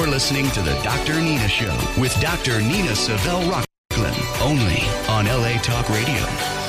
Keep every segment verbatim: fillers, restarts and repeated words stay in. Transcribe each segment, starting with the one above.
listening to the Doctor Nina Show with Doctor Nina Savelle Rocklin, only on L A Talk Radio.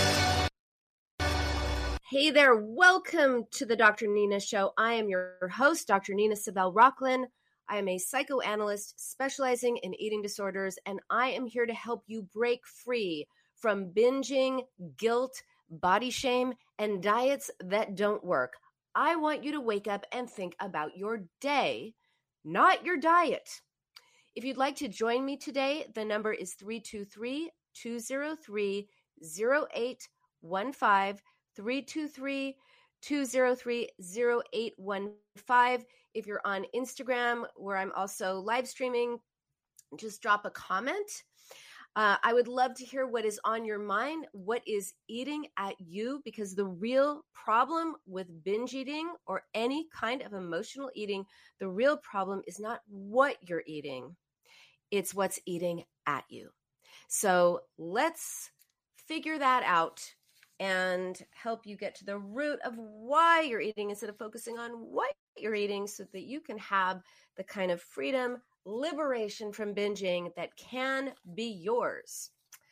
Hey there, welcome to the Doctor Nina Show. I am your host, Doctor Nina Savelle Rocklin. I am a psychoanalyst specializing in eating disorders, and I am here to help you break free from binging, guilt, body shame, and diets that don't work. I want you to wake up and think about your day, not your diet. If you'd like to join me today, the number is three two three, two zero three, zero eight one five, three two three, two zero three, zero eight one five. If you're on Instagram, where I'm also live streaming, just drop a comment. Uh, I would love to hear what is on your mind, what is eating at you, because the real problem with binge eating or any kind of emotional eating, the real problem is not what you're eating, it's what's eating at you. So let's figure that out and help you get to the root of why you're eating instead of focusing on what you're eating, so that you can have the kind of freedom, liberation from binging that can be yours.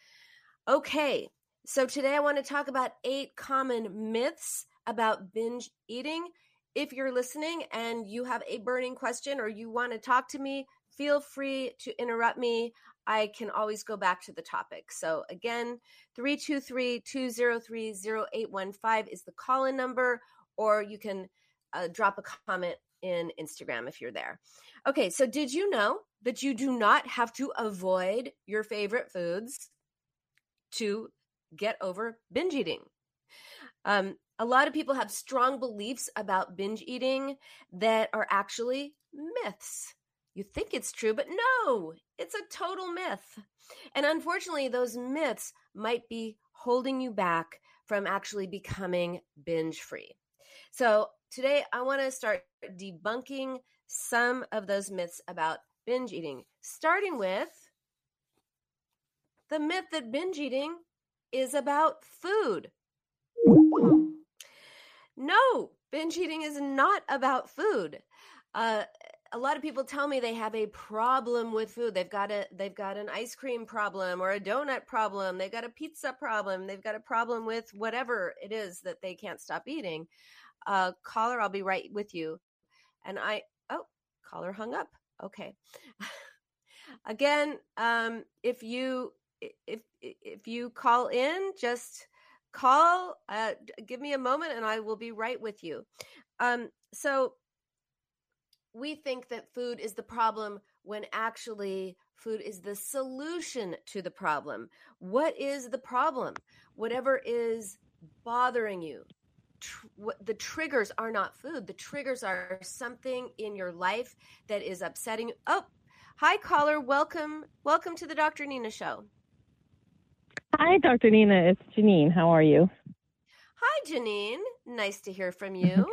Okay, so today I want to talk about eight common myths about binge eating. If you're listening and you have a burning question or you want to talk to me, feel free to interrupt me. I can always go back to the topic. So again, three two three, two zero three, zero eight one five is the call-in number, or you can uh, drop a comment in Instagram if you're there. Okay, so did you know that you do not have to avoid your favorite foods to get over binge eating? Um, a lot of people have strong beliefs about binge eating that are actually myths. You think it's true, but no, it's a total myth. And unfortunately, those myths might be holding you back from actually becoming binge free. So today I want to start debunking some of those myths about binge eating, starting with the myth that binge eating is about food. No, binge eating is not about food. Uh, a lot of people tell me they have a problem with food. They've got a they've got an ice cream problem or a donut problem. They've got a pizza problem. They've got a problem with whatever it is that they can't stop eating. Uh, caller, I'll be right with you. And I, oh, caller hung up. Okay. Again, um, if you, if, if you call in, just call, uh, give me a moment and I will be right with you. Um, so we think that food is the problem when actually food is the solution to the problem. What is the problem? Whatever is bothering you. Tr- what, the triggers are not food. The triggers are something in your life that is upsetting. Oh, hi, caller. Welcome. Welcome to the Doctor Nina Show. Hi, Doctor Nina. It's Janine. How are you? Hi, Janine. Nice to hear from you.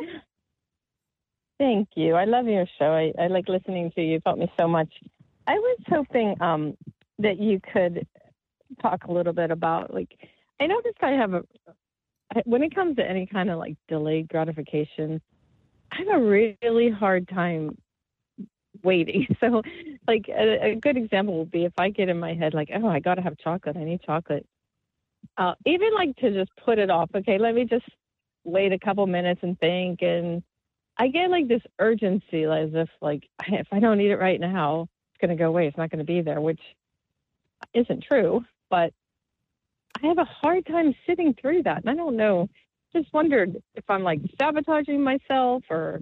Thank you. I love your show. I, I like listening to you. You've helped me so much. I was hoping um, that you could talk a little bit about, like, I noticed I have a, when it comes to any kind of like delayed gratification, I have a really hard time waiting. So like a, a good example would be if I get in my head, like, oh, I got to have chocolate. I need chocolate. Uh, even like to just put it off. Okay, let me just wait a couple minutes and think. And I get like this urgency, as if like, if I don't eat it right now, it's going to go away. It's not going to be there, which isn't true. But I have a hard time sitting through that. And I don't know, just wondered if I'm like sabotaging myself, or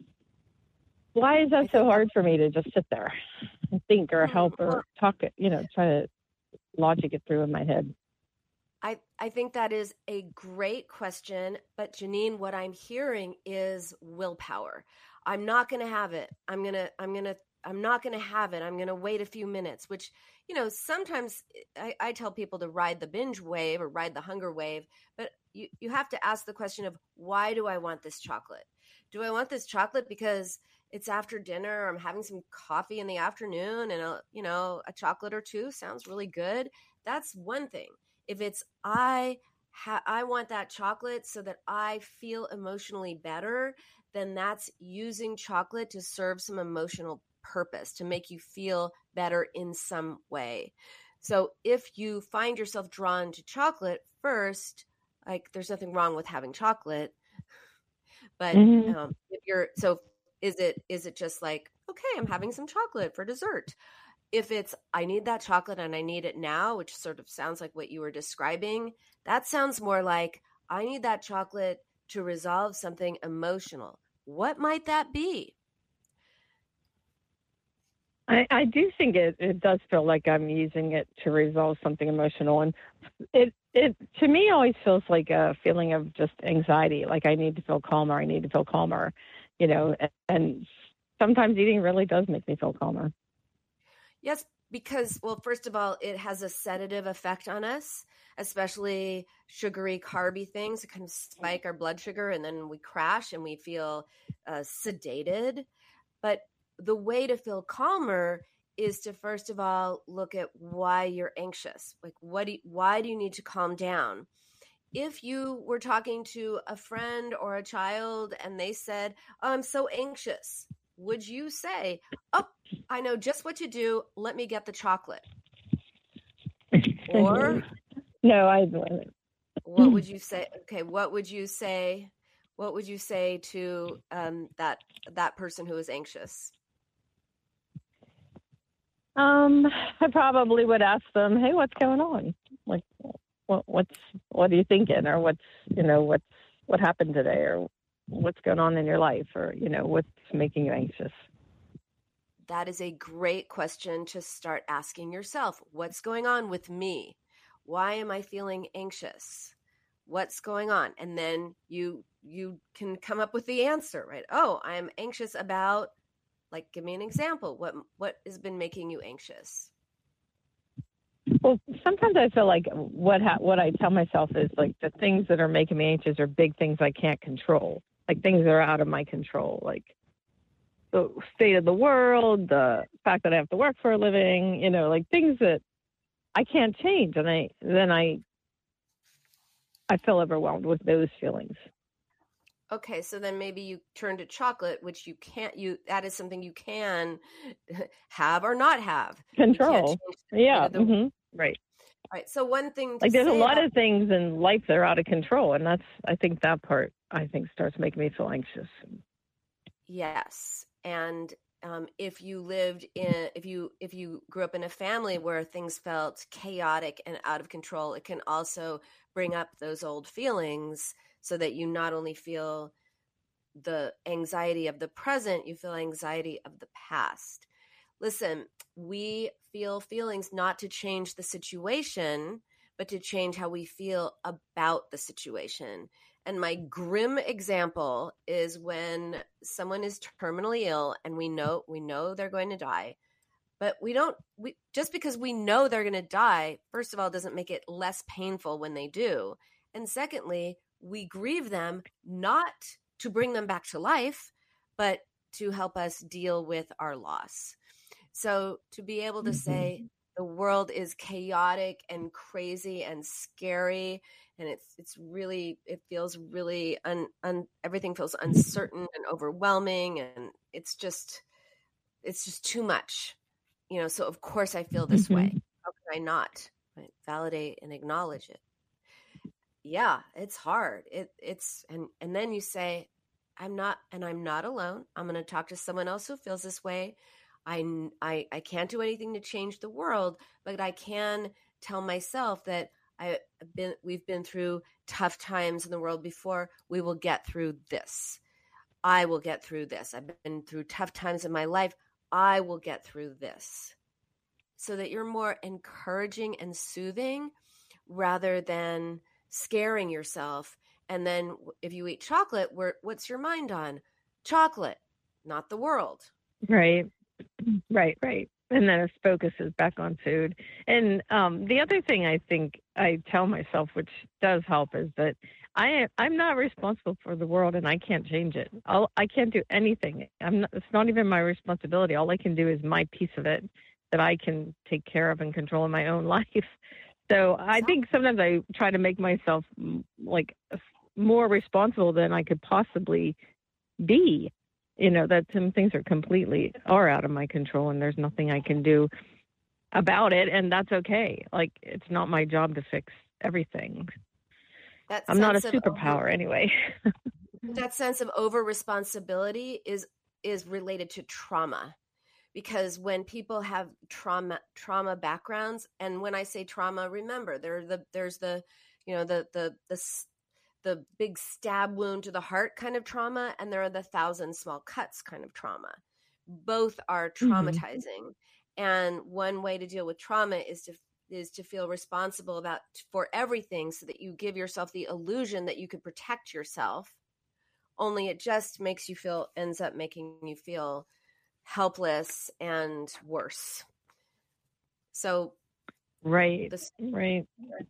why is that so hard for me to just sit there and think or help or talk it, you know, try to logic it through in my head. I, I think that is a great question. But Janine, what I'm hearing is willpower. I'm not going to have it. I'm going to, I'm going to, I'm not going to have it. I'm going to wait a few minutes, which, you know, sometimes I, I tell people to ride the binge wave or ride the hunger wave, but you, you have to ask the question of, why do I want this chocolate? Do I want this chocolate because it's after dinner, or I'm having some coffee in the afternoon and, a, you know, a chocolate or two sounds really good? That's one thing. If it's, I ha- I want that chocolate so that I feel emotionally better, then that's using chocolate to serve some emotional purpose, to make you feel better in some way. So if you find yourself drawn to chocolate first, like there's nothing wrong with having chocolate, but Mm-hmm. um, if you're, so is it, is it just like, okay, I'm having some chocolate for dessert? If it's, I need that chocolate and I need it now, which sort of sounds like what you were describing, that sounds more like, I need that chocolate to resolve something emotional. What might that be? I, I do think it, it does feel like I'm using it to resolve something emotional. And it, it, to me, always feels like a feeling of just anxiety. Like I need to feel calmer. I need to feel calmer, you know, and, and sometimes eating really does make me feel calmer. Yes, because, well, first of all, it has a sedative effect on us, especially sugary, carby things. It kind of spike our blood sugar and then we crash and we feel uh, sedated. But the way to feel calmer is to, first of all, look at why you're anxious. Like, what do you, why do you need to calm down? If you were talking to a friend or a child and they said, oh, I'm so anxious, would you say, oh, I know just what to do. Let me get the chocolate. Or no, I. What would you say? Okay, what would you say? What would you say to um, that that person who is anxious? Um, I probably would ask them, "Hey, what's going on? Like, what, what's what are you thinking, or what's you know what's what happened today, or what's going on in your life, or you know what's making you anxious?" That is a great question to start asking yourself. What's going on with me? Why am I feeling anxious? What's going on? And then you you can come up with the answer, right? Oh, I'm anxious about, like, give me an example. What what has been making you anxious? Well, sometimes I feel like what ha- what I tell myself is like the things that are making me anxious are big things I can't control, like things that are out of my control, like the state of the world, the fact that I have to work for a living, you know, like things that I can't change. And I, then I, I feel overwhelmed with those feelings. Okay. So then maybe you turn to chocolate, which you can't, you, that is something you can have or not have. Control. Yeah. The, mm-hmm. Right. Right. So one thing, to like there's a lot about, of things in life that are out of control. And that's, I think that part, I think starts making me feel anxious. Yes. And um, if you lived in, if you, if you grew up in a family where things felt chaotic and out of control, it can also bring up those old feelings so that you not only feel the anxiety of the present, you feel anxiety of the past. Listen, we feel feelings not to change the situation, but to change how we feel about the situation. And my grim example is when someone is terminally ill and we know we know they're going to die, but we don't we just because we know they're going to die, first of all, doesn't make it less painful when they do. And secondly, we grieve them not to bring them back to life, but to help us deal with our loss. So to be able to mm-hmm. say the world is chaotic and crazy and scary, and it's it's really, it feels really, un, un, everything feels uncertain and overwhelming, and it's just, it's just too much, you know, so of course I feel this mm-hmm. way. How can I not? Right? Validate and acknowledge it. Yeah, it's hard. It it's, and, and then you say, I'm not, and I'm not alone. I'm going to talk to someone else who feels this way. I, I, I can't do anything to change the world, but I can tell myself that I've been, we've been through tough times in the world before. We will get through this. I will get through this. I've been through tough times in my life. I will get through this. So that you're more encouraging and soothing rather than scaring yourself. And then if you eat chocolate, where, what's your mind on? Chocolate, not the world. Right. Right, right. And then its focus is back on food. And um, the other thing I think I tell myself, which does help, is that I, I'm not responsible for the world and I can't change it. I'll, I can't do anything. I'm not, it's not even my responsibility. All I can do is my piece of it that I can take care of and control in my own life. So I think sometimes I try to make myself like more responsible than I could possibly be. you know, that some things are completely are out of my control and there's nothing I can do about it. And that's okay. Like, it's not my job to fix everything. That I'm not a sense of superpower over- anyway. that sense of over responsibility is is related to trauma, because when people have trauma trauma backgrounds, and when I say trauma, remember there the there's the you know the the the the big stab wound to the heart kind of trauma, and there are the thousand small cuts kind of trauma. Both are traumatizing, mm-hmm. and one way to deal with trauma is to is to feel responsible about for everything, so that you give yourself the illusion that you could protect yourself. Only it just makes you feel, ends up making you feel helpless and worse. So, right, this, right.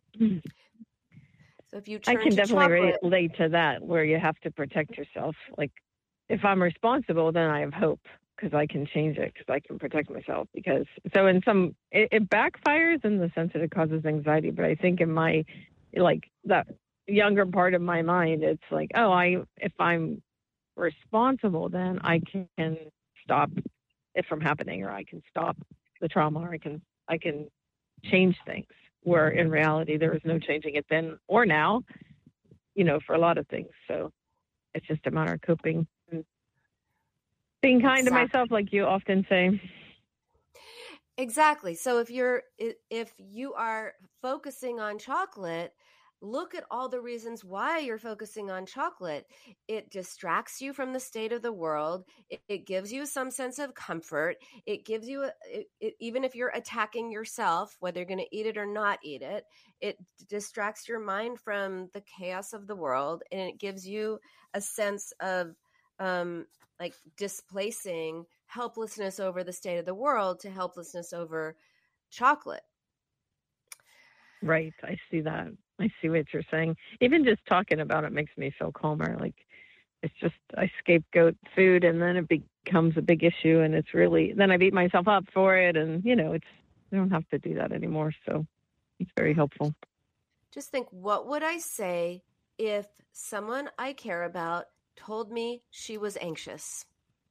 So if you turn I can to definitely chocolate, relate to that, where you have to protect yourself. Like, if I'm responsible, then I have hope because I can change it, because I can protect myself. Because so in some, it, it backfires in the sense that it causes anxiety. But I think in my, like that younger part of my mind, it's like, oh, I if I'm responsible, then I can stop it from happening, or I can stop the trauma, or I can I can change things. Where in reality, there is no changing it then or now, you know, for a lot of things. So it's just a matter of coping and being kind exactly. to myself, like you often say. Exactly. So if you're, if you are focusing on chocolate, look at all the reasons why you're focusing on chocolate. It distracts you from the state of the world. It, it gives you some sense of comfort. It gives you, a, it, it, even if you're attacking yourself, whether you're going to eat it or not eat it, it distracts your mind from the chaos of the world. And it gives you a sense of um, like displacing helplessness over the state of the world to helplessness over chocolate. Right. I see that. I see what you're saying. Even just talking about it makes me feel calmer. Like, it's just, I scapegoat food and then it becomes a big issue, and it's really, then I beat myself up for it. And, you know, it's, I don't have to do that anymore. So it's very helpful. Just think, what would I say if someone I care about told me she was anxious?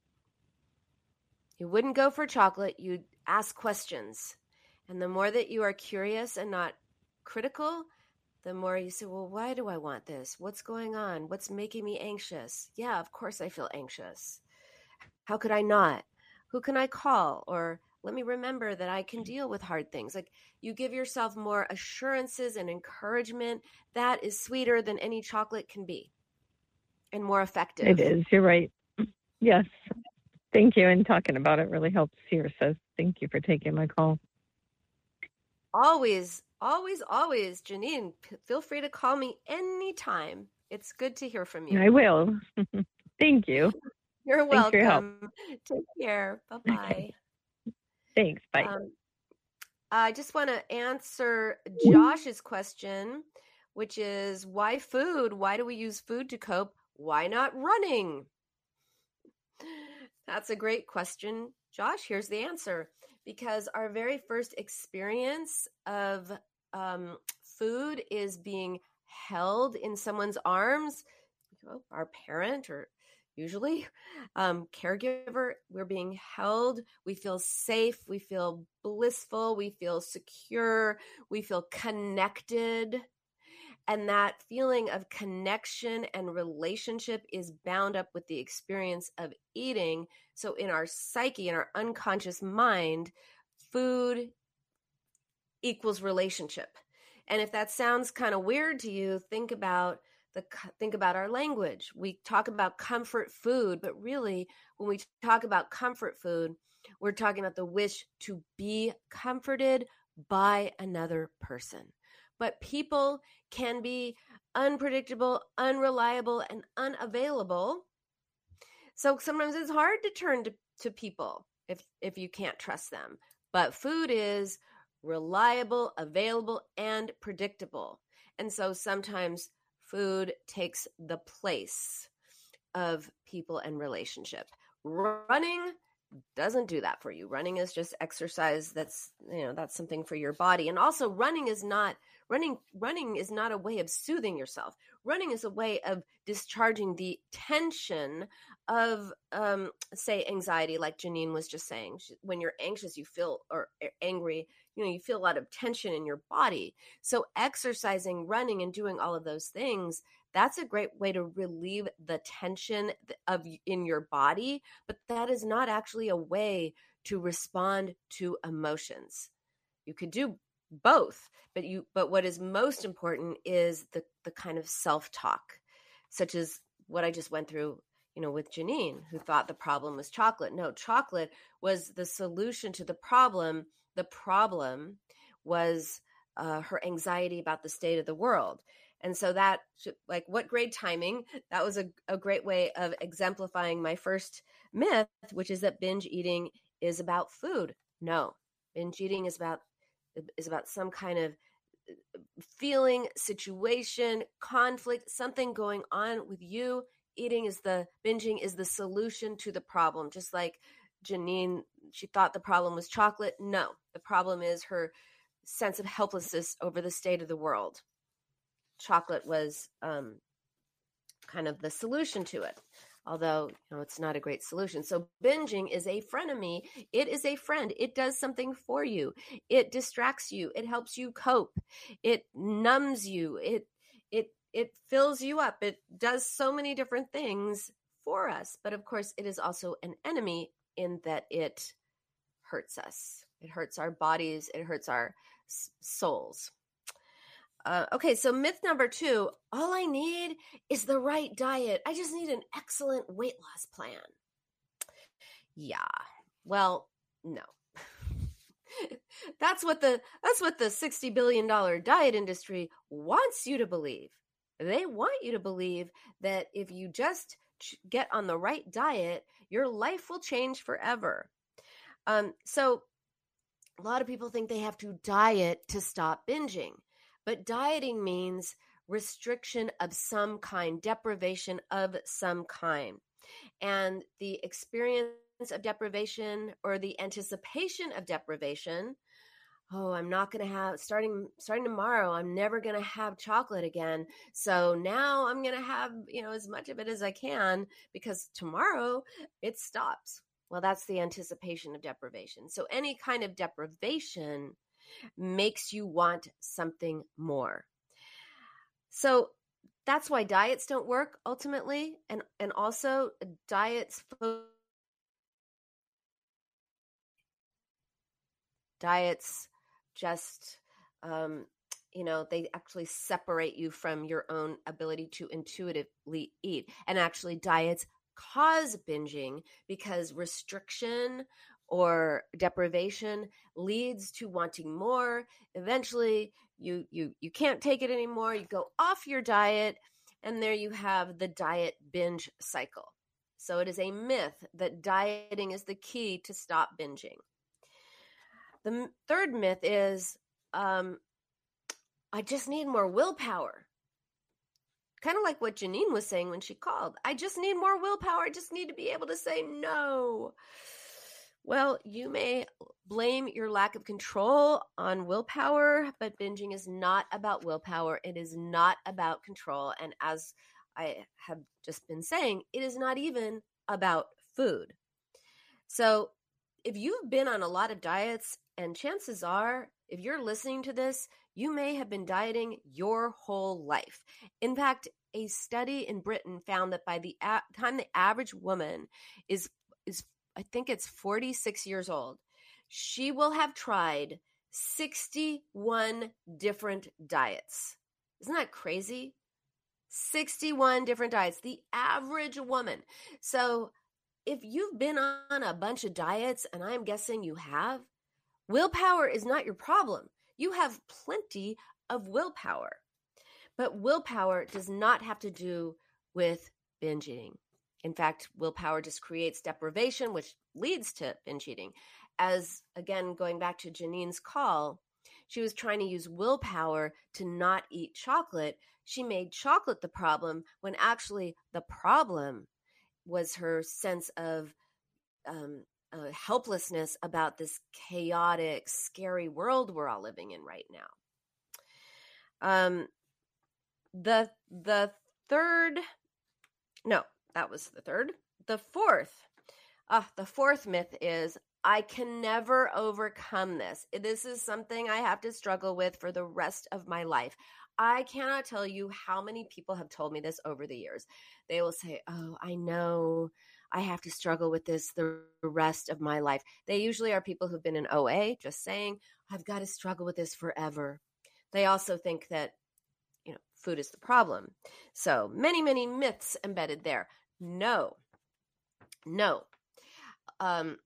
You wouldn't go for chocolate. You'd ask questions. And the more that you are curious and not critical, the more you say, well, why do I want this? What's going on? What's making me anxious? Yeah, of course I feel anxious. How could I not? Who can I call? Or let me remember that I can deal with hard things. Like, you give yourself more assurances and encouragement. That is sweeter than any chocolate can be, and more effective. It is. You're right. Yes. Thank you. And talking about it really helps here. So thank you for taking my call. Always, always, always, Janine, p- feel free to call me anytime. It's good to hear from you. I will. Thank you. You're Thanks welcome. for your help. Take care. Bye-bye. Okay. Thanks. Bye. Um, I just want to answer Josh's question, which is, why food? Why do we use food to cope? Why not running? That's a great question, Josh. Here's the answer. Because our very first experience of um, food is being held in someone's arms, you know, our parent or usually um, caregiver. We're being held. We feel safe. We feel blissful. We feel secure. We feel connected. And that feeling of connection and relationship is bound up with the experience of eating. So in our psyche, in our unconscious mind, food equals relationship. And if that sounds kind of weird to you, think about the think about our language. We talk about comfort food, but really when we talk about comfort food, we're talking about the wish to be comforted by another person. But people can be unpredictable, unreliable, and unavailable. So sometimes it's hard to turn to, to people if, if you can't trust them. But food is reliable, available, and predictable. And so sometimes food takes the place of people and relationship. Running doesn't do that for you. Running is just exercise. That's, you know, that's something for your body. And also running is not running, running is not a way of soothing yourself. Running is a way of discharging the tension of, um, say, anxiety, like Janine was just saying. When you're anxious, you feel, or angry, you know, you feel a lot of tension in your body. So exercising, running, and doing all of those things, that's a great way to relieve the tension of in your body. But that is not actually a way to respond to emotions. You could do both, but you, but what is most important is the, the kind of self-talk, such as what I just went through, you know, with Janine, who thought the problem was chocolate. No, chocolate was the solution to the problem. The problem was uh, her anxiety about the state of the world. And so that, like, what great timing. That was a, a great way of exemplifying my first myth, which is that binge eating is about food. No, binge eating is about, is about some kind of feeling, situation, conflict, something going on with you. Eating is the, binging is the solution to the problem. Just like Janine, she thought the problem was chocolate. No, the problem is her sense of helplessness over the state of the world. Chocolate was um, kind of the solution to it, although, you know, it's not a great solution. So binging is a frenemy. It is a friend. It does something for you. It distracts you. It helps you cope. It numbs you. It, it, it fills you up. It does so many different things for us. But of course, it is also an enemy in that it hurts us. It hurts our bodies. It hurts our s- souls. Uh, okay, so myth number two, all I need is the right diet. I just need an excellent weight loss plan. Yeah, well, no. That's what the that's what the sixty billion dollars diet industry wants you to believe. They want you to believe that if you just get on the right diet, your life will change forever. Um, so a lot of people think they have to diet to stop binging. But dieting means restriction of some kind, deprivation of some kind. And the experience of deprivation or the anticipation of deprivation, oh, I'm not going to have, starting starting tomorrow, I'm never going to have chocolate again. So now I'm going to have, you know, as much of it as I can because tomorrow it stops. Well, that's the anticipation of deprivation. So any kind of deprivation makes you want something more. So that's why diets don't work ultimately. And, and also diets, diets just, um, you know, they actually separate you from your own ability to intuitively eat. And actually diets cause binging because restriction or deprivation leads to wanting more. Eventually, you you you can't take it anymore. You go off your diet, and there you have the diet binge cycle. So it is a myth that dieting is the key to stop binging. The third myth is, um, I just need more willpower. Kind of like what Janine was saying when she called. I just need more willpower. I just need to be able to say no. Well, you may blame your lack of control on willpower, but binging is not about willpower. It is not about control. And as I have just been saying, it is not even about food. So if you've been on a lot of diets, and chances are, if you're listening to this, you may have been dieting your whole life. In fact, a study in Britain found that by the a- time the average woman is is I think it's forty-six years old, she will have tried sixty-one different diets. Isn't that crazy? sixty-one different diets, the average woman. So if you've been on a bunch of diets, and I'm guessing you have, willpower is not your problem. You have plenty of willpower. But willpower does not have to do with binge eating. In fact, willpower just creates deprivation, which leads to binge eating. As, again, going back to Janine's call, she was trying to use willpower to not eat chocolate. She made chocolate the problem when actually the problem was her sense of um, uh, helplessness about this chaotic, scary world we're all living in right now. Um, the the third, no, that was the third. the fourth, uh, the fourth myth is I can never overcome this. This is something I have to struggle with for the rest of my life. I cannot tell you how many people have told me this over the years. They will say, oh, I know I have to struggle with this the rest of my life. They usually are people who've been in O A, just saying, I've got to struggle with this forever. They also think that, you know, food is the problem. So many, many myths embedded there. No, no. Um,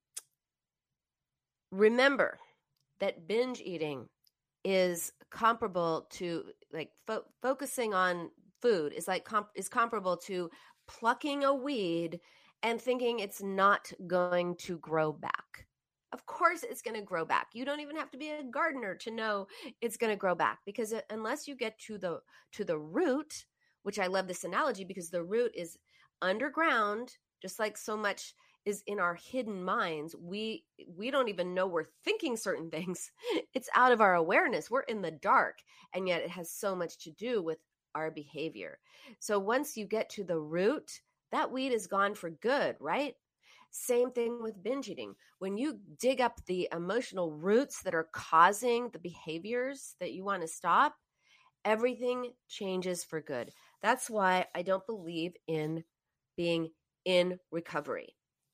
remember that binge eating is comparable to like fo- focusing on food is like comp- is comparable to plucking a weed and thinking it's not going to grow back. Of course it's going to grow back. You don't even have to be a gardener to know it's going to grow back, because it, unless you get to the to the root, which I love this analogy because the root is underground, just like so much is in our hidden minds. We we don't even know we're thinking certain things. It's out of our awareness. We're in the dark, and yet it has so much to do with our behavior. So once you get to the root, that weed is gone for good, right? Same thing with binge eating. When you dig up the emotional roots that are causing the behaviors that you want to stop, everything changes for good. That's why I don't believe in being in recovery.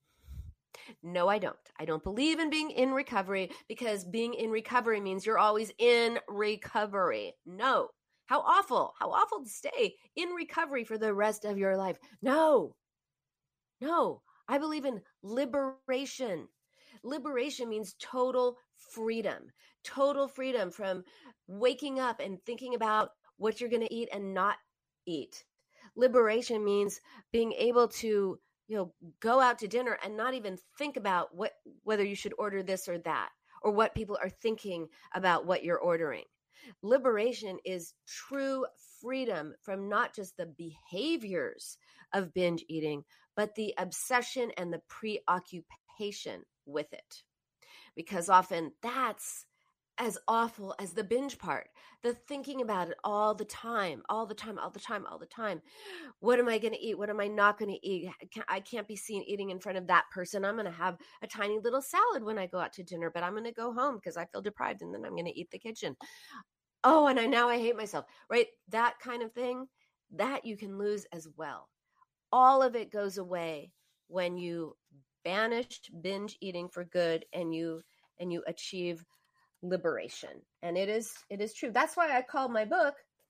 No, I don't. I don't believe in being in recovery, because being in recovery means you're always in recovery. No. How awful. How awful to stay in recovery for the rest of your life. No. No. I believe in liberation. Liberation means total freedom. Total freedom from waking up and thinking about what you're going to eat and not eat. Liberation means being able to, you know, go out to dinner and not even think about what whether you should order this or that, or what people are thinking about what you're ordering. Liberation is true freedom from not just the behaviors of binge eating, but the obsession and the preoccupation with it. Because often that's as awful as the binge part, the thinking about it all the time, all the time, all the time, all the time. What am I going to eat? What am I not going to eat? I can't be seen eating in front of that person. I'm going to have a tiny little salad when I go out to dinner, but I'm going to go home because I feel deprived, and then I'm going to eat the kitchen. Oh, and I now I hate myself, right? That kind of thing, that you can lose as well. All of it goes away when you banish binge eating for good and you and you achieve liberation. And it is it is true. That's why I call my book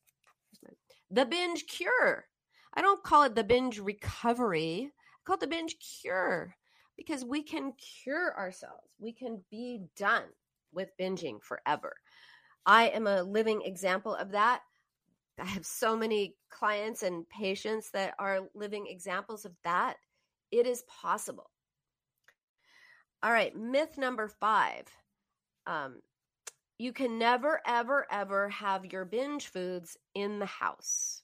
The Binge Cure. I don't call it the binge recovery. I call it the binge cure, because we can cure ourselves. We can be done with binging forever. I am a living example of that. I have so many clients and patients that are living examples of that. It is possible. All right, myth number five. Um, you can never, ever, ever have your binge foods in the house.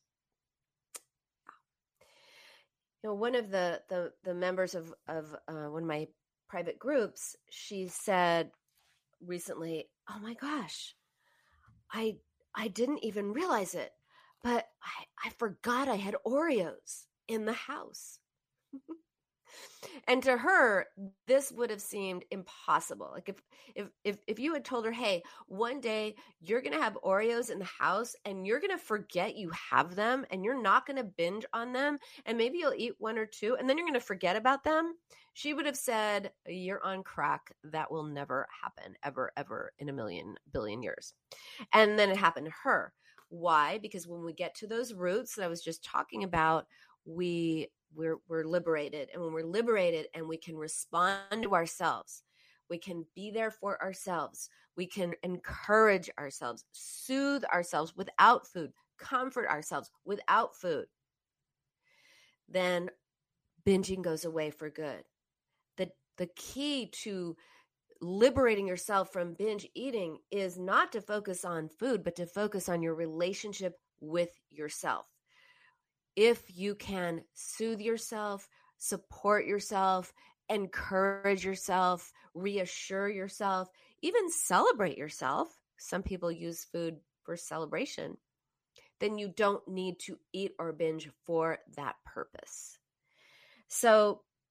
You know, one of the the, the members of, of uh, one of my private groups, she said recently, oh my gosh, I I didn't even realize it, but I, I forgot I had Oreos in the house. And to her, this would have seemed impossible. Like if, if, if, if you had told her, hey, one day you're going to have Oreos in the house and you're going to forget you have them and you're not going to binge on them, and maybe you'll eat one or two and then you're going to forget about them, she would have said, you're on crack. That will never happen ever, ever in a million billion years. And then it happened to her. Why? Because when we get to those roots that I was just talking about, we we're we're liberated. And when we're liberated and we can respond to ourselves, we can be there for ourselves, we can encourage ourselves, soothe ourselves without food, comfort ourselves without food, then binging goes away for good. The the key to liberating yourself from binge eating is not to focus on food, but to focus on your relationship with yourself. If you can soothe yourself, support yourself, encourage yourself, reassure yourself, even celebrate yourself, some people use food for celebration, then you don't need to eat or binge for that purpose. So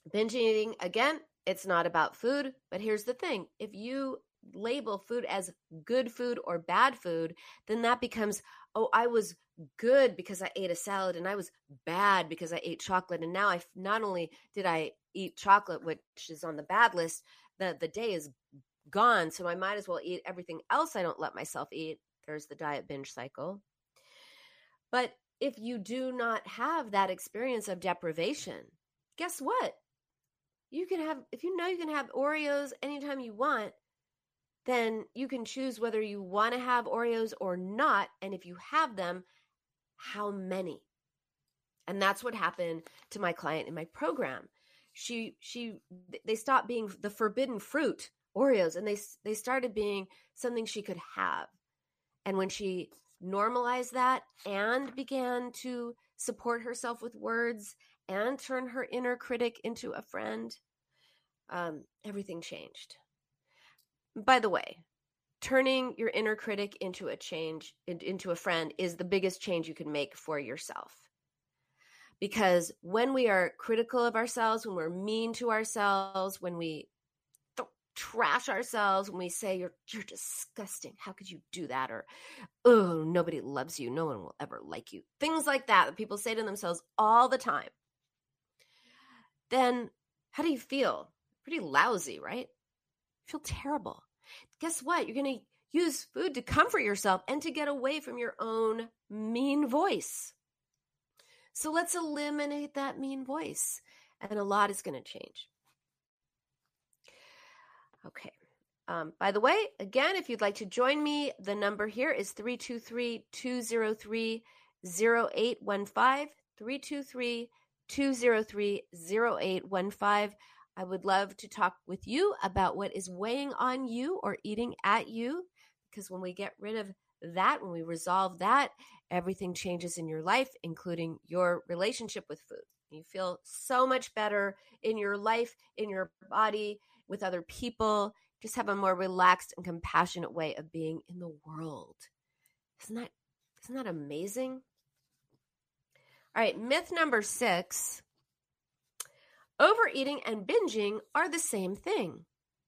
Binge eating, again, it's not about food, but here's the thing. If you label food as good food or bad food, then that becomes, oh, I was good because I ate a salad, and I was bad because I ate chocolate. And now I not only did I eat chocolate, which is on the bad list, the, the day is gone. So I might as well eat everything else I don't let myself eat. There's the diet binge cycle. But if you do not have that experience of deprivation, guess what? You can have, if you know you can have Oreos anytime you want, then you can choose whether you want to have Oreos or not. And if you have them, how many? And that's what happened to my client in my program. She, she, they stopped being the forbidden fruit, Oreos, and they, they started being something she could have. And when she normalized that and began to support herself with words and turn her inner critic into a friend, um, everything changed. By the way, turning your inner critic into a change, into a friend is the biggest change you can make for yourself. Because when we are critical of ourselves, when we're mean to ourselves, when we th- trash ourselves, when we say, you're you're disgusting, how could you do that? Or, oh, nobody loves you, no one will ever like you. Things like that that people say to themselves all the time. Then how do you feel? Pretty lousy, right? You feel terrible. Guess what? You're going to use food to comfort yourself and to get away from your own mean voice. So let's eliminate that mean voice, and a lot is going to change. Okay. Um, by the way, again, if you'd like to join me, the number here is three two three, two zero three, zero eight one five, three two three, two zero three, zero eight one five. I would love to talk with you about what is weighing on you or eating at you, because when we get rid of that, when we resolve that, everything changes in your life, including your relationship with food. You feel so much better in your life, in your body, with other people. Just have a more relaxed and compassionate way of being in the world. Isn't that, isn't that amazing? All right, myth number six. Overeating and binging are the same thing.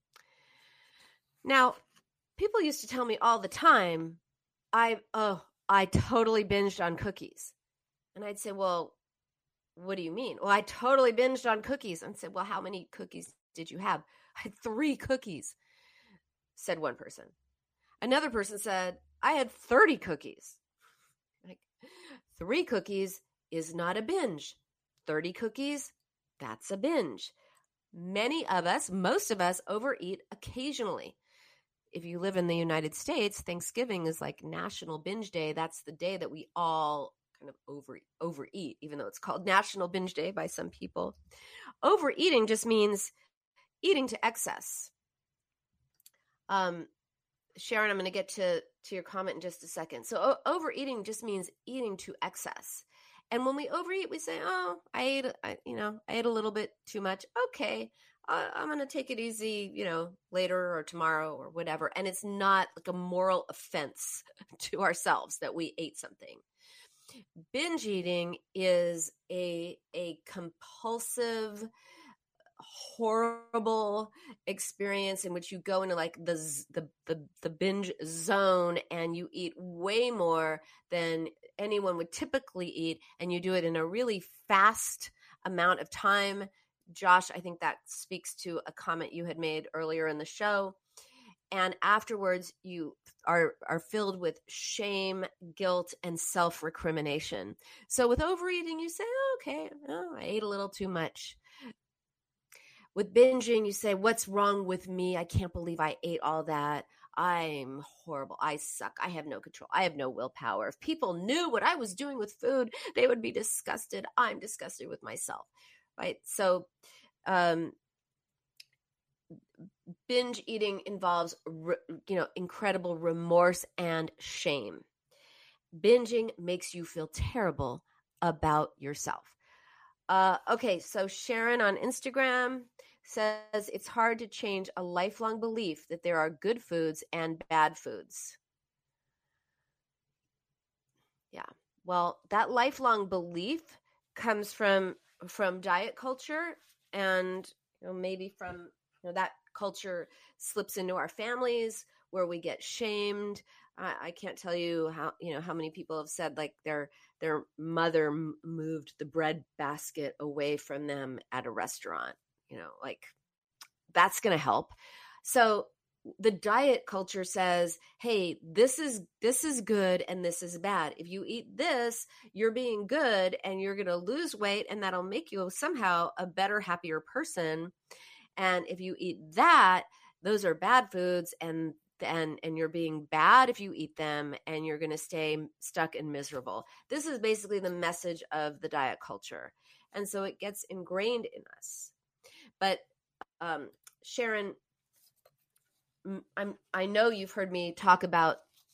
Now, people used to tell me all the time, I oh, I totally binged on cookies. And I'd say, well, what do you mean? Well, I totally binged on cookies. And said, well, how many cookies did you have? I had three cookies, said one person. Another person said, I had thirty cookies. Like, three cookies is not a binge. thirty cookies, that's a binge. Many of us, most of us, overeat occasionally. If you live in the United States, Thanksgiving is like National Binge Day. That's the day that we all kind of over, overeat, even though it's called National Binge Day by some people. Overeating just means eating to excess. Um, Sharon, I'm going to get to, to your comment in just a second. So o- overeating just means eating to excess. And when we overeat, we say, oh, I ate, I, you know, I ate a little bit too much. Okay, uh, I'm going to take it easy, you know, later or tomorrow or whatever. And it's not like a moral offense to ourselves that we ate something. Binge eating is a, a compulsive, horrible experience in which you go into like the, the the the binge zone and you eat way more than anyone would typically eat, and you do it in a really fast amount of time. Josh, I think that speaks to a comment you had made earlier in the show. And afterwards, you are are filled with shame, guilt, and self-recrimination. So with overeating, you say, oh, okay, oh, I ate a little too much. With binging, you say, what's wrong with me? I can't believe I ate all that. I'm horrible. I suck. I have no control. I have no willpower. If people knew what I was doing with food, they would be disgusted. I'm disgusted with myself, right? So um, binge eating involves, re- you know, incredible remorse and shame. Binging makes you feel terrible about yourself. Uh, okay, so Sharon on Instagram says it's hard to change a lifelong belief that there are good foods and bad foods. Yeah, well, that lifelong belief comes from from diet culture and you know, maybe from you know, that culture slips into our families where we get shamed. I, I can't tell you how you know how many people have said like their their mother m- moved the bread basket away from them at a restaurant. You know, like that's going to help. So the diet culture says, hey, this is this is good and this is bad. If you eat this, you're being good and you're going to lose weight and that'll make you somehow a better, happier person. And if you eat that, those are bad foods and and and you're being bad if you eat them and you're going to stay stuck and miserable. This is basically the message of the diet culture. And so it gets ingrained in us. But um, Sharon, I'm, I know you've heard me talk about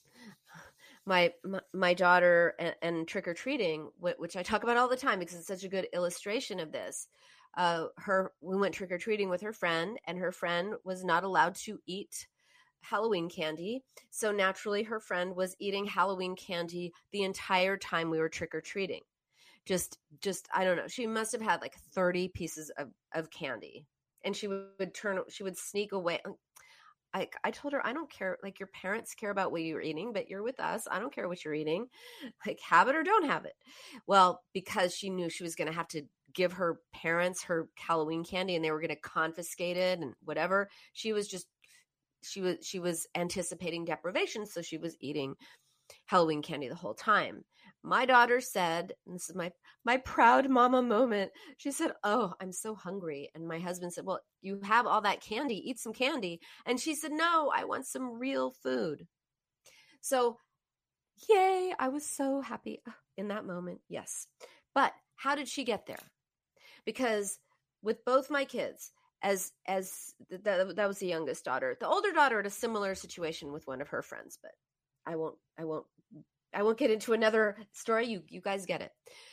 my my, my daughter and, and trick-or-treating, which I talk about all the time because it's such a good illustration of this. Uh, her, we went trick-or-treating with her friend, and her friend was not allowed to eat Halloween candy. So naturally, her friend was eating Halloween candy the entire time we were trick-or-treating. Just, just I don't know. She must have had like thirty pieces of, of candy, and she would turn, she would sneak away. I, I told her, I don't care. Like your parents care about what you're eating, but you're with us. I don't care what you're eating. Like have it or don't have it. Well, because she knew she was going to have to give her parents her Halloween candy and they were going to confiscate it and whatever. She was just, she was, she was anticipating deprivation. So she was eating Halloween candy the whole time. My daughter said, and this is my, my proud mama moment. She said, oh, I'm so hungry. And my husband said, well, you have all that candy, eat some candy. And she said, no, I want some real food. So yay. I was so happy in that moment. Yes. But how did she get there? Because with both my kids, as, as th- that was the youngest daughter, the older daughter had a similar situation with one of her friends, but I won't, I won't, I won't get into another story. You, you guys get it.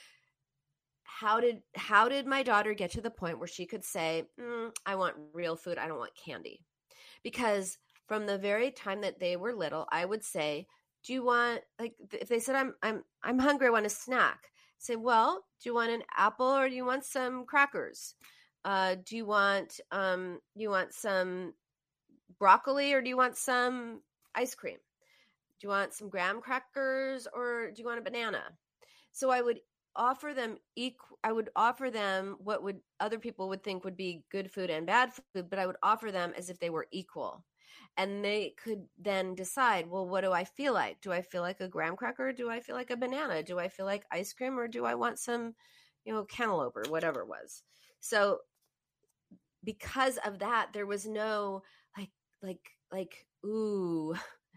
How did, how did my daughter get to the point where she could say, mm, I want real food. I don't want candy. Because from the very time that they were little, I would say, do you want, like, if they said, I'm, I'm, I'm hungry, I want a snack. I say, well, do you want an apple or do you want some crackers? Uh, do you want, um, do you want some broccoli or do you want some ice cream? Do you want some graham crackers or do you want a banana? So I would offer them equal, I would offer them what would other people would think would be good food and bad food, but I would offer them as if they were equal. And they could then decide, well, what do I feel like? Do I feel like a graham cracker? Do I feel like a banana? Do I feel like ice cream or do I want some, you know, cantaloupe or whatever it was? So because of that, there was no like, like, like, ooh,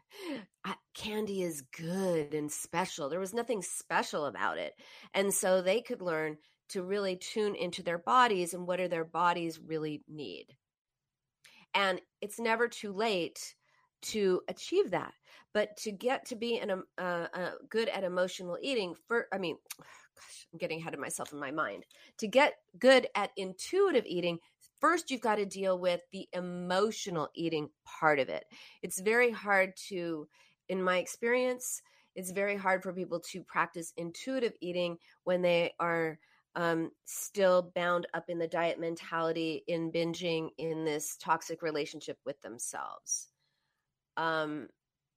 candy is good and special. There was nothing special about it. And so they could learn to really tune into their bodies and what do their bodies really need. And it's never too late to achieve that. But to get to be an, uh, uh, good at emotional eating, for, I mean, gosh, I'm getting ahead of myself in my mind. To get good at intuitive eating, first, you've got to deal with the emotional eating part of it. It's very hard to, in my experience, it's very hard for people to practice intuitive eating when they are um, still bound up in the diet mentality, in binging, in this toxic relationship with themselves. Um,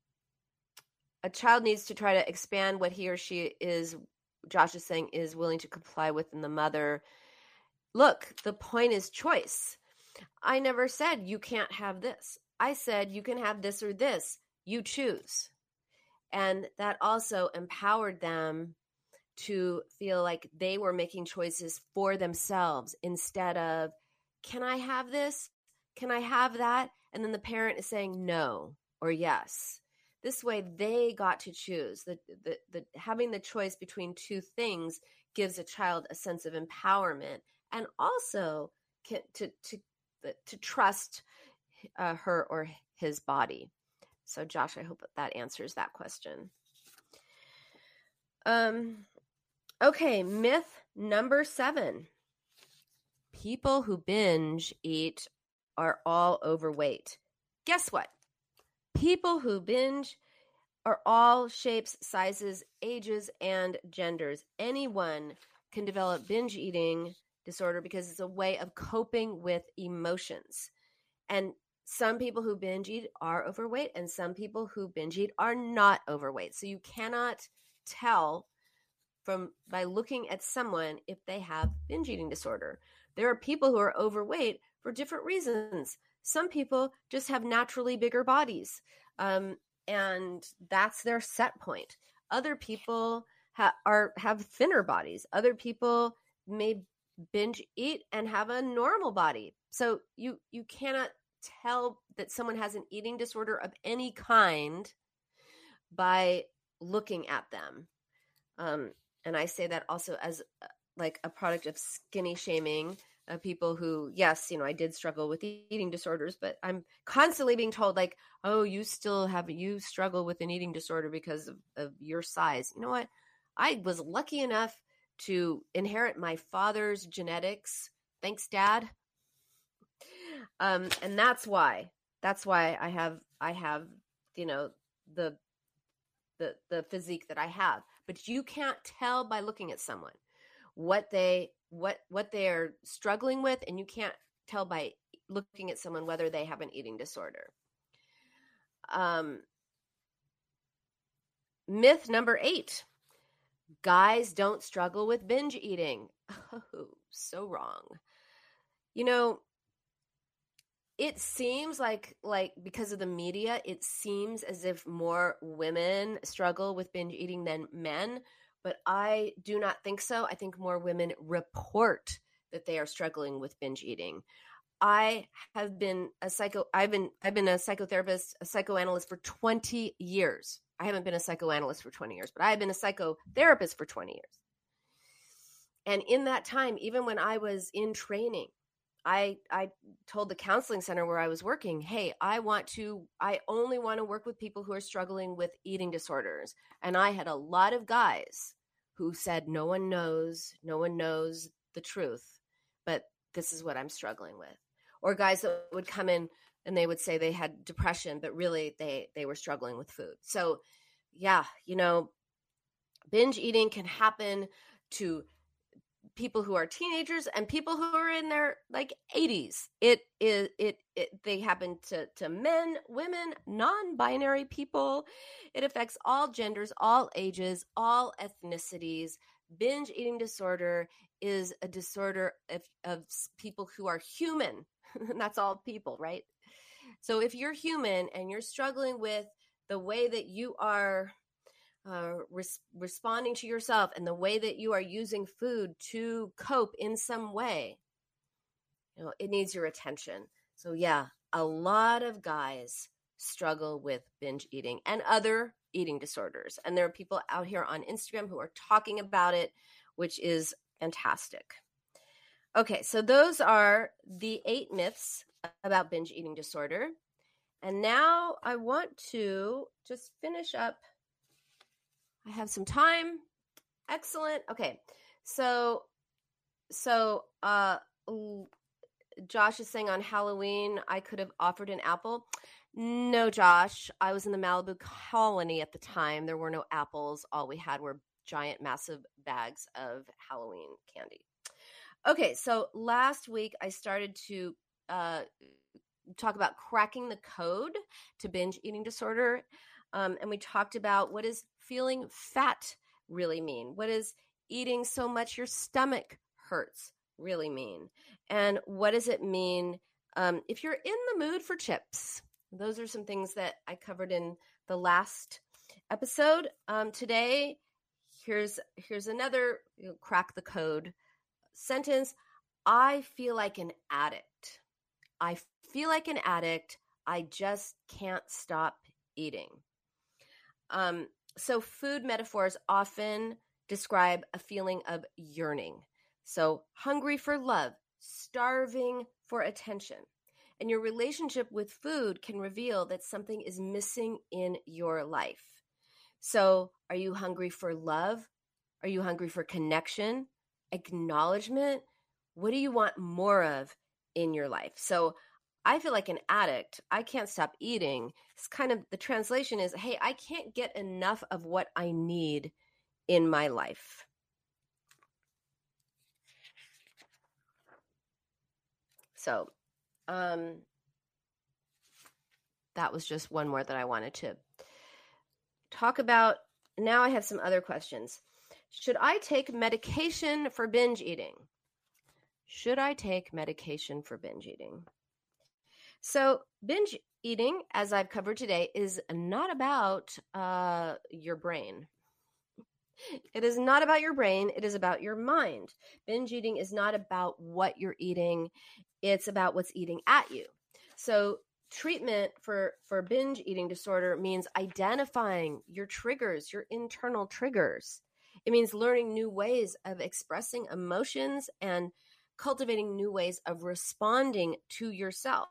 a child needs to try to expand what he or she is, Josh is saying, is willing to comply with in the mother. Look, the point is choice. I never said you can't have this. I said you can have this or this. You choose. And that also empowered them to feel like they were making choices for themselves instead of, can I have this? Can I have that? And then the parent is saying no or yes. This way they got to choose. The, the, the, having the choice between two things gives a child a sense of empowerment and also can, to, to, to trust uh, her or his body. So Josh, I hope that, that answers that question. Um, okay, myth number seven. People who binge eat are all overweight. Guess what? People who binge are all shapes, sizes, ages, and genders. Anyone can develop binge eating disorder because it's a way of coping with emotions. And some people who binge eat are overweight, and some people who binge eat are not overweight. So you cannot tell from by looking at someone if they have binge eating disorder. There are people who are overweight for different reasons. Some people just have naturally bigger bodies, um, and that's their set point. Other people ha- are have thinner bodies. Other people may binge eat and have a normal body. So you you cannot tell that someone has an eating disorder of any kind by looking at them. Um, and I say that also as uh, like a product of skinny shaming of people who, yes, you know, I did struggle with eating disorders, but I'm constantly being told like, oh, you still have, you struggle with an eating disorder because of, of your size. You know what? I was lucky enough to inherit my father's genetics. Thanks, Dad. Um, and that's why, that's why I have, I have, you know, the, the, the physique that I have, but you can't tell by looking at someone what they, what, what they're struggling with. And you can't tell by looking at someone whether they have an eating disorder. Um, myth number eight, guys don't struggle with binge eating. Oh, so wrong. You know, it seems like, like because of the media, it seems as if more women struggle with binge eating than men, but I do not think so. I think more women report that they are struggling with binge eating. I have been a psycho, I've been, I've been a psychotherapist, a psychoanalyst for twenty years. I haven't been a psychoanalyst for twenty years, but I have been a psychotherapist for twenty years. And in that time, even when I was in training, I, I told the counseling center where I was working, hey, I want to, I only want to work with people who are struggling with eating disorders. And I had a lot of guys who said, no one knows, no one knows the truth, but this is what I'm struggling with. Or guys that would come in and they would say they had depression, but really they, they were struggling with food. So yeah, you know, binge eating can happen to people who are teenagers and people who are in their like eighties. It is it, it they happen to to men, women, non-binary people. It affects all genders, all ages, all ethnicities. Binge eating disorder is a disorder of, of people who are human. And that's all people, right? So if you're human and you're struggling with the way that you are Uh, res- responding to yourself and the way that you are using food to cope in some way, you know, it needs your attention. So yeah, a lot of guys struggle with binge eating and other eating disorders. And there are people out here on Instagram who are talking about it, which is fantastic. Okay, so those are the eight myths about binge eating disorder. And now I want to just finish up. I have some time. Excellent. Okay. So, so, uh, Josh is saying on Halloween, I could have offered an apple. No, Josh, I was in the Malibu colony at the time. There were no apples. All we had were giant, massive bags of Halloween candy. Okay. So last week I started to, uh, talk about cracking the code to binge eating disorder. Um, and we talked about what does feeling fat really mean? What does eating so much your stomach hurts really mean? And what does it mean um, if you're in the mood for chips? Those are some things that I covered in the last episode. Um, today, here's here's another, you know, crack the code sentence. I feel like an addict. I feel like an addict. I just can't stop eating. Um, so food metaphors often describe a feeling of yearning. So hungry for love, starving for attention. And your relationship with food can reveal that something is missing in your life. So are you hungry for love? Are you hungry for connection, acknowledgement? What do you want more of in your life? So I feel like an addict. I can't stop eating. It's kind of the translation is, hey, I can't get enough of what I need in my life. So, um, that was just one more that I wanted to talk about. Now I have some other questions. Should I take medication for binge eating? Should I take medication for binge eating? So binge eating, as I've covered today, is not about uh, your brain. It is not about your brain. It is about your mind. Binge eating is not about what you're eating. It's about what's eating at you. So treatment for, for binge eating disorder means identifying your triggers, your internal triggers. It means learning new ways of expressing emotions and cultivating new ways of responding to yourself.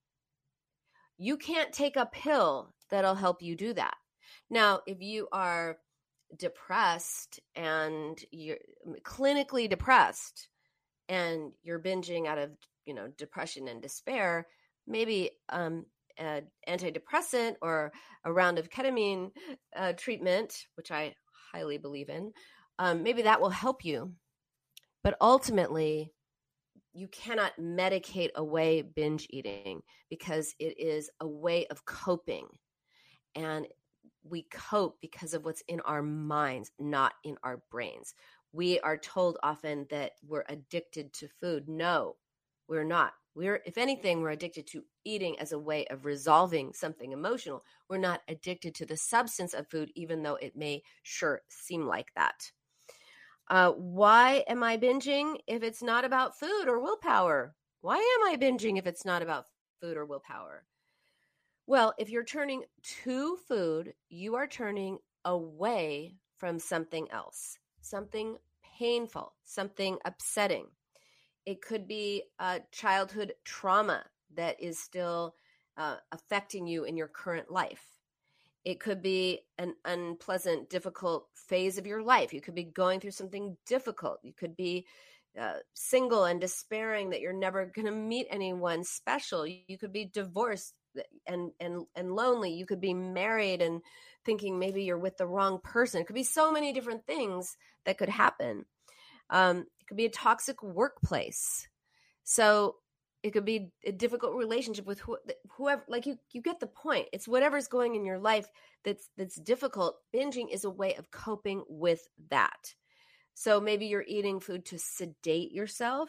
You can't take a pill that'll help you do that. Now, if you are depressed and you're clinically depressed and you're binging out of, you know, depression and despair, maybe um, an antidepressant or a round of ketamine uh, treatment, which I highly believe in, um, maybe that will help you. But ultimately, you cannot medicate away binge eating because it is a way of coping. And we cope because of what's in our minds, not in our brains. We are told often that we're addicted to food. No, we're not. We're, if anything, we're addicted to eating as a way of resolving something emotional. We're not addicted to the substance of food, even though it may sure seem like that. Uh, why am I binging if it's not about food or willpower? Why am I binging if it's not about food or willpower? Well, if you're turning to food, you are turning away from something else, something painful, something upsetting. It could be a childhood trauma that is still uh, affecting you in your current life. It could be an unpleasant, difficult phase of your life. You could be going through something difficult. You could be uh, single and despairing that you're never going to meet anyone special. You could be divorced and, and, and lonely. You could be married and thinking maybe you're with the wrong person. It could be so many different things that could happen. Um, it could be a toxic workplace. So it could be a difficult relationship with who, whoever, like you, you get the point. It's whatever's going in your life that's, that's difficult. Binging is a way of coping with that. So maybe you're eating food to sedate yourself.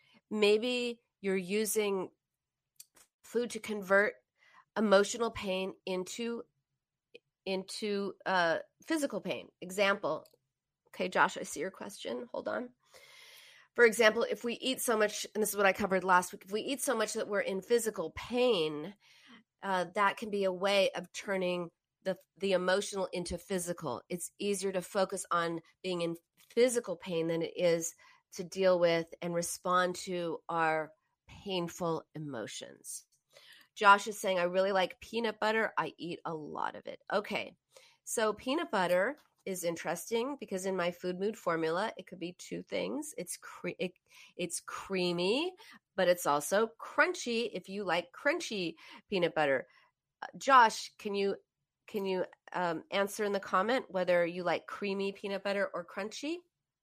Maybe you're using food to convert emotional pain into, into uh, physical pain. Example. Okay, Josh, I see your question. Hold on. For example, if we eat so much, and this is what I covered last week, if we eat so much that we're in physical pain, uh, that can be a way of turning the, the emotional into physical. It's easier to focus on being in physical pain than it is to deal with and respond to our painful emotions. Josh is saying, I really like peanut butter. I eat a lot of it. Okay, so peanut butter is interesting because in my food mood formula, it could be two things. It's cre- it, it's creamy, but it's also crunchy if you like crunchy peanut butter. Uh, Josh, can you can you um, answer in the comment whether you like creamy peanut butter or crunchy?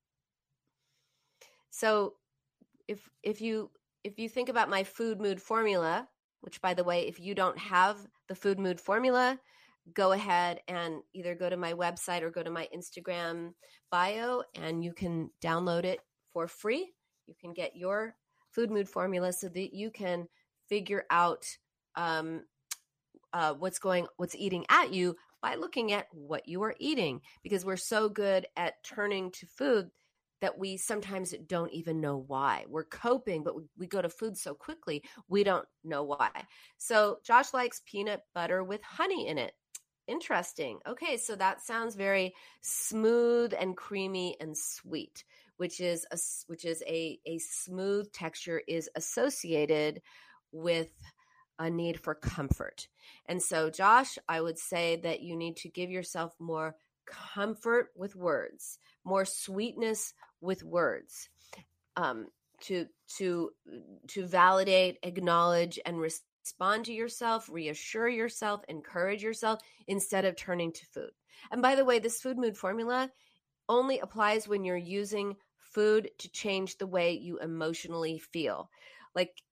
So if if you if you think about my food mood formula, which by the way, if you don't have the food mood formula, go ahead and either go to my website or go to my Instagram bio and you can download it for free. You can get your food mood formula so that you can figure out um, uh, what's going, what's eating at you by looking at what you are eating, because we're so good at turning to food that we sometimes don't even know why. We're coping, but we, we go to food so quickly, we don't know why. So Josh likes peanut butter with honey in it. Interesting. Okay, so that sounds very smooth and creamy and sweet, which is a, which is a, a smooth texture is associated with a need for comfort. And so, Josh, I would say that you need to give yourself more comfort with words, more sweetness with words, um, to to to validate, acknowledge, and respect. Respond to yourself, reassure yourself, encourage yourself instead of turning to food. And by the way, this food mood formula only applies when you're using food to change the way you emotionally feel. Like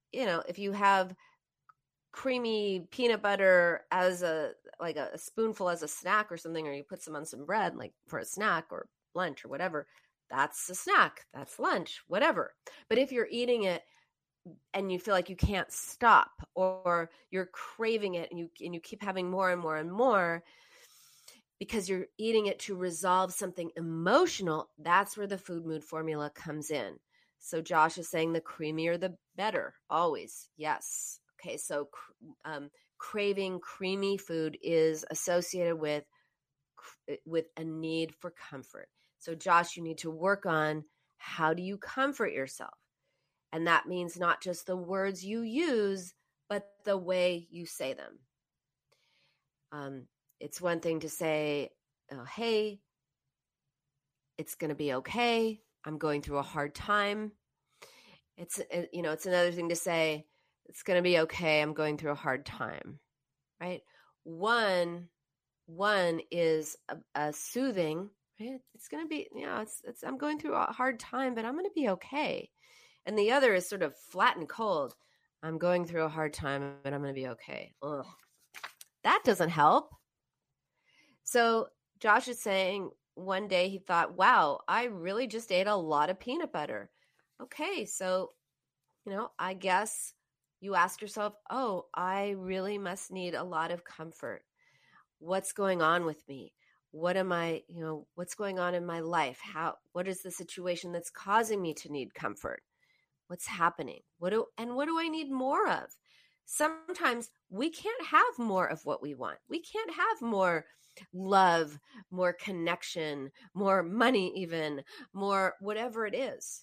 you know, if you have creamy peanut butter as a, like a, a spoonful as a snack or something, or you put some on some bread, like for a snack or lunch or whatever, that's a snack, that's lunch, whatever. But if you're eating it and you feel like you can't stop, or you're craving it and you and you keep having more and more and more because you're eating it to resolve something emotional, that's where the food mood formula comes in. So Josh is saying the creamier the better, always. Yes. Okay, so um, craving creamy food is associated with with a need for comfort. So Josh, you need to work on how do you comfort yourself? And that means not just the words you use, but the way you say them. Um, it's one thing to say, oh, hey, it's going to be okay. I'm going through a hard time. It's, you know, it's another thing to say, it's going to be okay. I'm going through a hard time, right? One, one is a, a soothing, right? It's going to be, you know, it's, it's, I'm going through a hard time, but I'm going to be okay. And the other is sort of flat and cold. I'm going through a hard time, but I'm going to be okay. Ugh. That doesn't help. So Josh is saying one day he thought, wow, I really just ate a lot of peanut butter. Okay, so, you know, I guess you ask yourself, oh, I really must need a lot of comfort. What's going on with me? What am I, you know, what's going on in my life? How, what is the situation that's causing me to need comfort? What's happening? What do, and what do I need more of? Sometimes we can't have more of what we want. We can't have more love, more connection, more money, even more, whatever it is.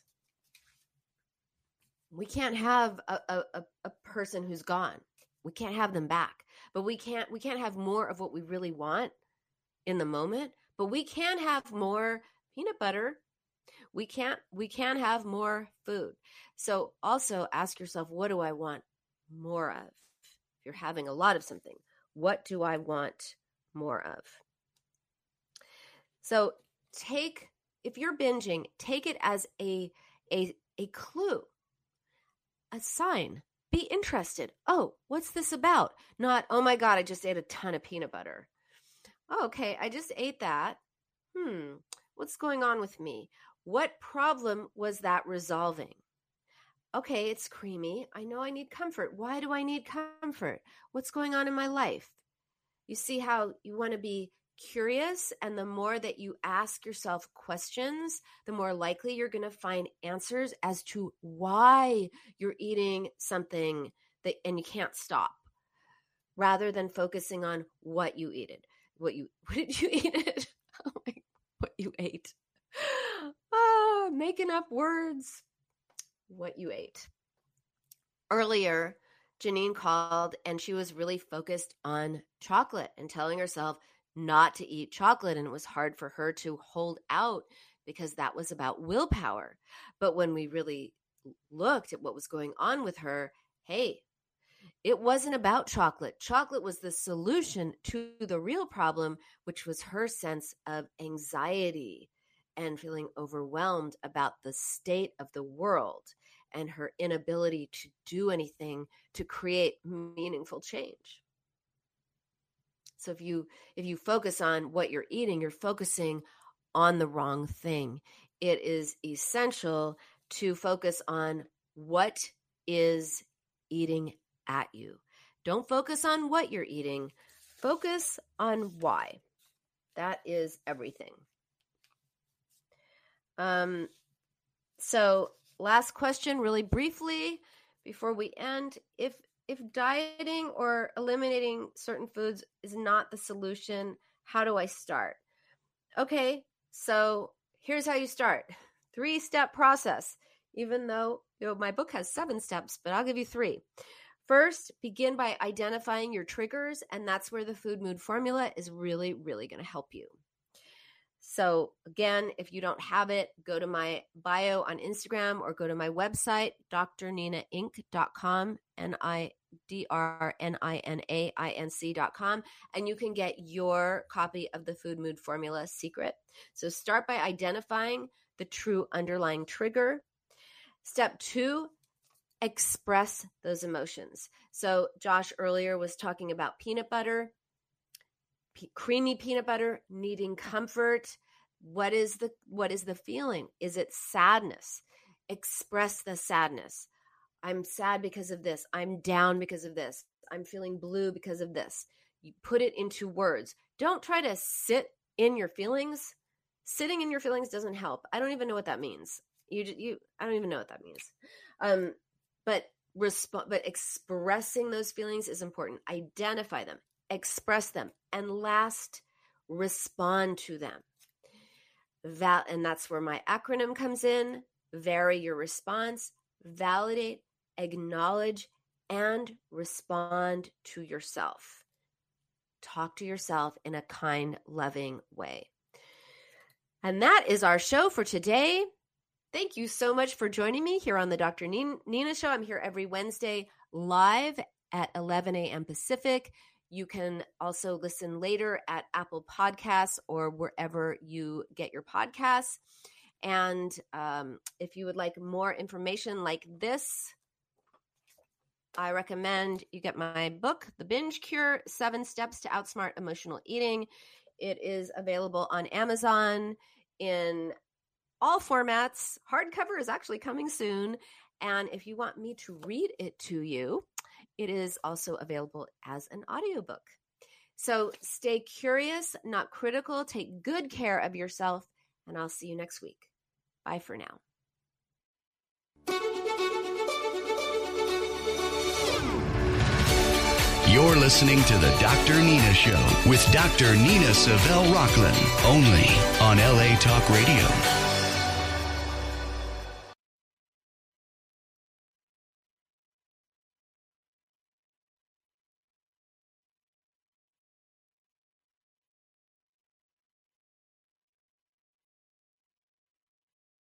We can't have a, a, a person who's gone. We can't have them back, but we can't, we can't have more of what we really want in the moment, but we can have more peanut butter. We can't, we can have more food. So also ask yourself, what do I want more of? If you're having a lot of something, what do I want more of? So take, if you're binging, take it as a, a, a clue, a sign. Be interested. Oh, what's this about? Not, oh my God, I just ate a ton of peanut butter. Oh, okay, I just ate that. Hmm, what's going on with me? What problem was that resolving? Okay, it's creamy. I know I need comfort. Why do I need comfort? What's going on in my life? You see how you want to be curious, and the more that you ask yourself questions, the more likely you're going to find answers as to why you're eating something that and you can't stop, rather than focusing on what you ate it. What you what did you eat it? Oh my, what you ate. Oh, making up words. What you ate. Earlier, Janine called and she was really focused on chocolate and telling herself not to eat chocolate. And it was hard for her to hold out because that was about willpower. But when we really looked at what was going on with her, hey, it wasn't about chocolate. Chocolate was the solution to the real problem, which was her sense of anxiety and feeling overwhelmed about the state of the world and her inability to do anything to create meaningful change. So if you if you focus on what you're eating, you're focusing on the wrong thing. It is essential to focus on what is eating at you. Don't focus on what you're eating. Focus on why. That is everything. Um, so last question, really briefly, before we end. If if dieting or eliminating certain foods is not the solution, how do I start? Okay, so here's how you start. Three-step process, even though you know, my book has seven steps, but I'll give you three. First, begin by identifying your triggers, and that's where the food mood formula is really, really going to help you. So again, if you don't have it, go to my bio on Instagram or go to my website, D R nina inc dot com, N I D R N I N A I N C dot com, and you can get your copy of the Food Mood Formula Secret. So start by identifying the true underlying trigger. Step two, express those emotions. So Josh earlier was talking about peanut butter, P- creamy peanut butter, needing comfort. What is the what is the feeling? Is it sadness? Express the sadness. I'm sad because of this. I'm down because of this. I'm feeling blue because of this. You put it into words. Don't try to sit in your feelings. Sitting in your feelings doesn't help. I don't even know what that means. You you I don't even know what that means. Um, but resp- but expressing those feelings is important. Identify them, express them, and last, respond to them. That and that's where my acronym comes in. Vary your response, validate, acknowledge, and respond to yourself. Talk to yourself in a kind, loving way. And that is our show for today. Thank you so much for joining me here on the Doctor Nina Show. I'm here every Wednesday live at eleven a.m. Pacific. You can also listen later at Apple Podcasts or wherever you get your podcasts. And um, if you would like more information like this, I recommend you get my book, The Binge Cure, Seven Steps to Outsmart Emotional Eating. It is available on Amazon in all formats. Hardcover is actually coming soon. And if you want me to read it to you, it is also available as an audiobook. So stay curious, not critical. Take good care of yourself, and I'll see you next week. Bye for now. You're listening to the Doctor Nina Show with Doctor Nina Savelle Rocklin, only on L A Talk Radio.